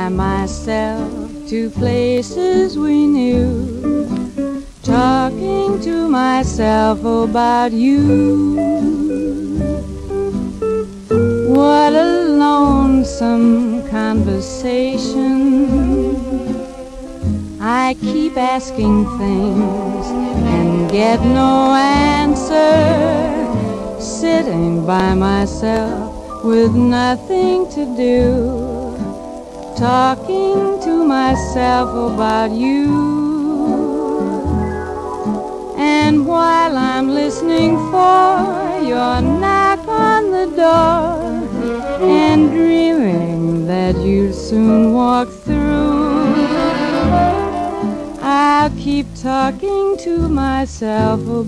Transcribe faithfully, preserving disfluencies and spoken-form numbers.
by myself to places we knew, talking to myself about you. What a lonesome conversation. I keep asking things and get no answer, sitting by myself with nothing to do, talking to myself about you. And while I'm listening for your knock on the door and dreaming that you'll soon walk through, I'll keep talking to myself